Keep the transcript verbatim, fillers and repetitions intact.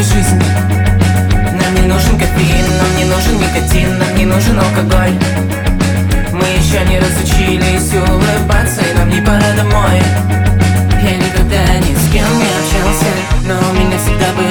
нами жизнь. Нам не нужен кофеин, нам не нужен никотин, нам не нужен алкоголь. Мы еще не разучились улыбаться, и нам не пора домой. Я никогда ни с кем не общался, но у меня всегда был